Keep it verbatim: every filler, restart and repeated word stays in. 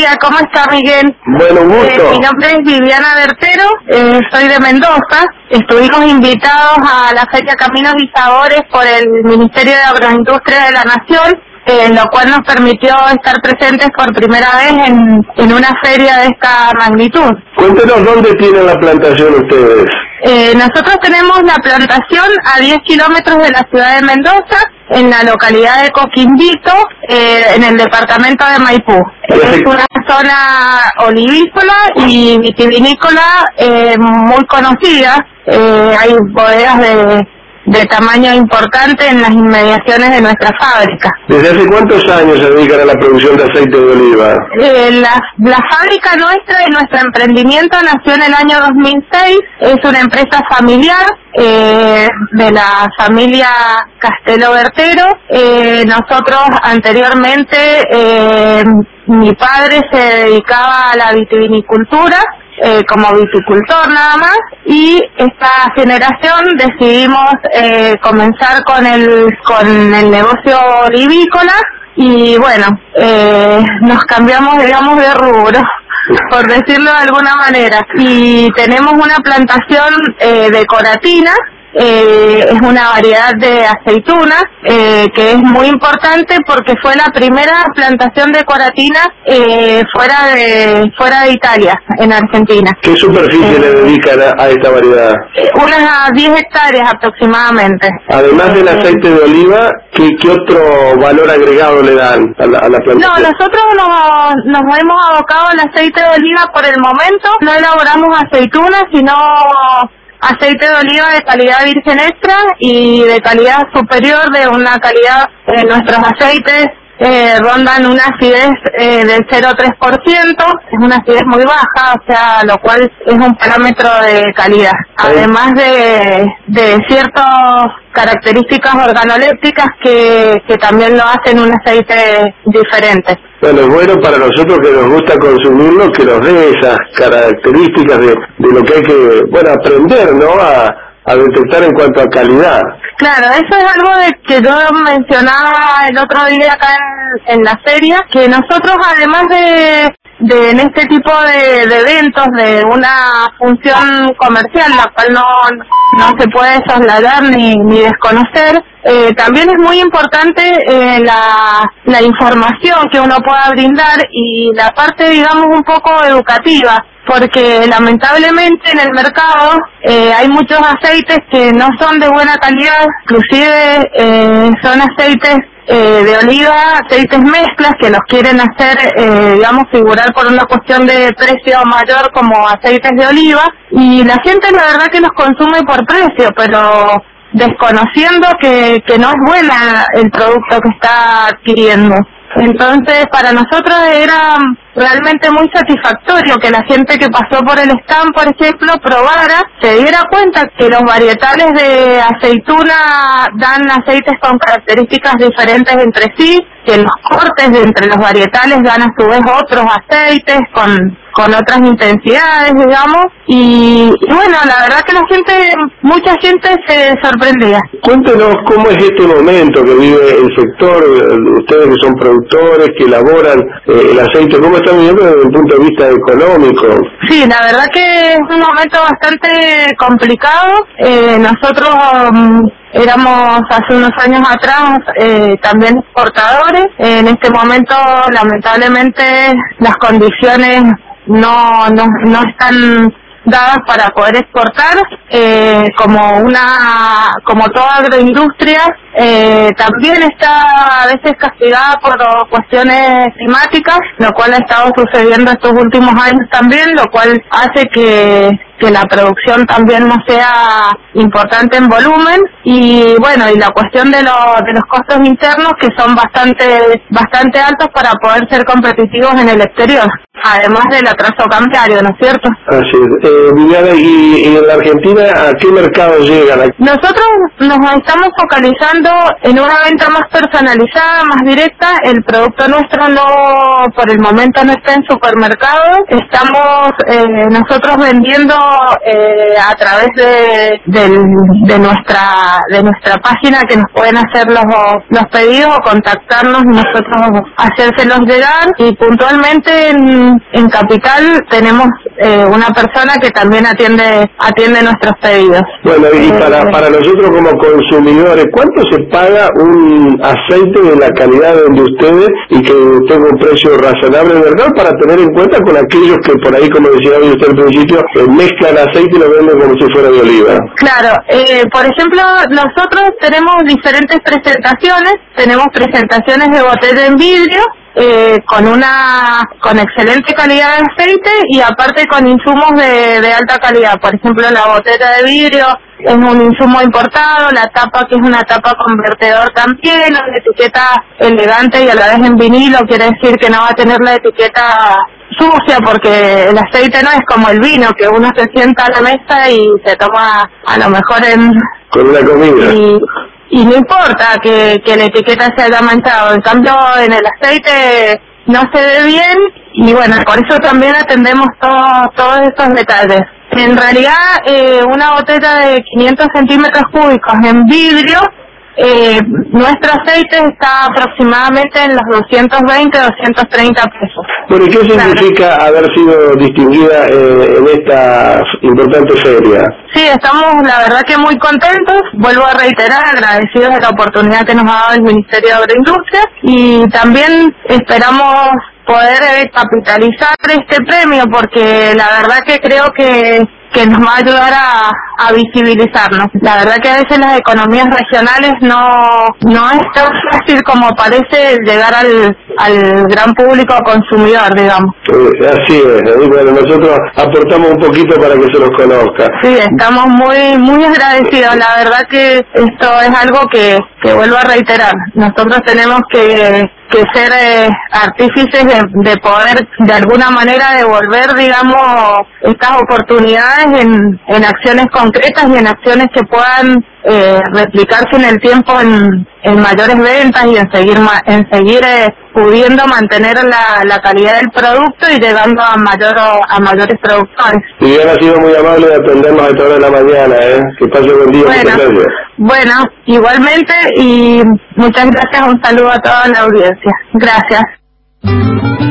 día, ¿cómo está Miguel? Bueno, un gusto. Eh, mi nombre es Viviana Bertero, eh, soy de Mendoza. Estuvimos invitados a la Feria Caminos y Sabores por el Ministerio de Agroindustria de la Nación, eh, lo cual nos permitió estar presentes por primera vez en, en una feria de esta magnitud. Cuéntenos dónde tienen la plantación ustedes. Eh, nosotros tenemos la plantación a diez kilómetros de la ciudad de Mendoza, en la localidad de Coquimbito, eh, en el departamento de Maipú. Es una zona olivícola y vitivinícola eh, muy conocida. Eh, hay bodegas de, de tamaño importante en las inmediaciones de nuestra fábrica. ¿Desde hace cuántos años se dedican a la producción de aceite de oliva? Eh, la, la fábrica nuestra y nuestro emprendimiento nació en el año dos mil seis. Es una empresa familiar eh, de la familia Castelo Bertero. Eh, nosotros anteriormente, eh, mi padre se dedicaba a la vitivinicultura, Eh, como viticultor nada más, y esta generación decidimos eh, comenzar con el con el negocio olivícola y bueno, eh, nos cambiamos digamos de rubro, por decirlo de alguna manera, y tenemos una plantación eh, de coratina. Eh, es una variedad de aceitunas eh, que es muy importante porque fue la primera plantación de coratina eh, fuera de fuera de Italia, en Argentina. ¿Qué superficie eh, le dedican a, a esta variedad? Eh, unas diez hectáreas aproximadamente. Además del aceite de oliva, ¿qué, qué otro valor agregado le dan a la, a la plantación? No, nosotros nos, nos hemos abocado al aceite de oliva por el momento. No elaboramos aceitunas, sino aceite de oliva de calidad virgen extra y de calidad superior, de una calidad, eh, nuestros aceites eh, rondan una acidez eh, del cero coma tres por ciento, es una acidez muy baja, o sea, lo cual es un parámetro de calidad. Además de, de ciertas características organolépticas que, que también lo hacen un aceite diferente. Bueno, es bueno para nosotros que nos gusta consumirlo, que nos dé esas características de, de lo que hay que, bueno, aprender, ¿no?, a, a detectar en cuanto a calidad. Claro, eso es algo de que yo mencionaba el otro día acá en, en la feria, que nosotros además de, de en este tipo de, de eventos, de una función comercial, la cual no, no se puede soslayar ni, ni desconocer, eh, también es muy importante eh, la, la información que uno pueda brindar y la parte, digamos, un poco educativa, porque lamentablemente en el mercado eh, hay muchos aceites que no son de buena calidad, inclusive eh, son aceites eh, de oliva, aceites mezclas que los quieren hacer, eh, digamos, figurar por una cuestión de precio mayor como aceites de oliva, y la gente la verdad que los consume por precio, pero desconociendo que, que no es buena el producto que está adquiriendo. Entonces, para nosotros era realmente muy satisfactorio que la gente que pasó por el stand, por ejemplo, probara, se diera cuenta que los varietales de aceituna dan aceites con características diferentes entre sí, que los cortes de entre los varietales dan a su vez otros aceites con, con otras intensidades, digamos, y, y bueno, la verdad que la gente, mucha gente se sorprendía. Cuéntenos cómo es este momento que vive el sector, ustedes que son productores, que elaboran eh, el aceite, ¿cómo están viviendo desde el punto de vista económico? Sí, la verdad que es un momento bastante complicado. Eh, nosotros um, éramos hace unos años atrás eh, también exportadores. En este momento, lamentablemente, las condiciones no, no, no están dadas para poder exportar, eh, como una, como toda agroindustria, eh, también está a veces castigada por cuestiones climáticas, lo cual ha estado sucediendo estos últimos años también, lo cual hace que que la producción también no sea importante en volumen, y bueno, y la cuestión de los de los costos internos, que son bastante bastante altos para poder ser competitivos en el exterior. además del atraso cambiario, ¿no es cierto? Así es. Eh, Viviana, y, y en la Argentina, ¿a qué mercado llegan? Nosotros nos estamos focalizando en una venta más personalizada, más directa. El producto nuestro no, por el momento no está en supermercados. Estamos eh, nosotros vendiendo eh, a través de, de de nuestra de nuestra página, que nos pueden hacer los los pedidos o contactarnos y nosotros hacérselos llegar. Y puntualmente en, en Capital tenemos eh, una persona que también atiende atiende nuestros pedidos. Bueno, y eh, para para nosotros como consumidores, ¿cuánto se paga un aceite de la calidad de ustedes y que tenga un precio razonable, verdad? Para tener en cuenta con aquellos que por ahí, como decía usted al principio, eh, mezclan aceite y lo venden como si fuera de oliva. Claro, eh, por ejemplo, nosotros tenemos diferentes presentaciones. Tenemos presentaciones de botella en vidrio, eh, con una con excelente calidad de aceite y aparte con insumos de, de alta calidad. Por ejemplo, la botella de vidrio es un insumo importado, la tapa, que es una tapa con vertedor también, la etiqueta elegante y a la vez en vinilo, quiere decir que no va a tener la etiqueta sucia, porque el aceite no es como el vino, que uno se sienta a la mesa y se toma a lo mejor en... con una comida. Y, y no importa que, que la etiqueta se haya manchado. En cambio, en el aceite no se ve bien y bueno, por eso también atendemos todo, todos estos detalles. En realidad, eh, una botella de quinientos centímetros cúbicos en vidrio, eh, nuestro aceite está aproximadamente en los doscientos veinte, doscientos treinta pesos. Bueno, ¿y qué significa claro. haber sido distinguida eh, en esta importante feria? Sí, estamos la verdad que muy contentos, vuelvo a reiterar, agradecidos de la oportunidad que nos ha dado el Ministerio de Agroindustria y también esperamos poder eh, capitalizar este premio, porque la verdad que creo que que nos va a ayudar a, a visibilizarnos. La verdad que a veces las economías regionales no no es tan fácil como parece llegar al, al gran público consumidor, digamos. Eh, así es, y bueno, nosotros aportamos un poquito para que se los conozca. Sí, estamos muy muy agradecidos. La verdad que esto es algo que, que vuelvo a reiterar. Nosotros tenemos que que ser eh, artífices de, de poder de alguna manera devolver, digamos, estas oportunidades en, en acciones concretas y en acciones que puedan eh, replicarse en el tiempo en, en mayores ventas y en seguir en seguir eh, pudiendo mantener la, la calidad del producto y llegando a mayor a mayores productores. Y bien, ha sido muy amable de atendernos a esta hora de la mañana, ¿eh? Que pase buen día. Bueno, muchas gracias. Bueno, igualmente, y muchas gracias, un saludo a toda la audiencia. Gracias.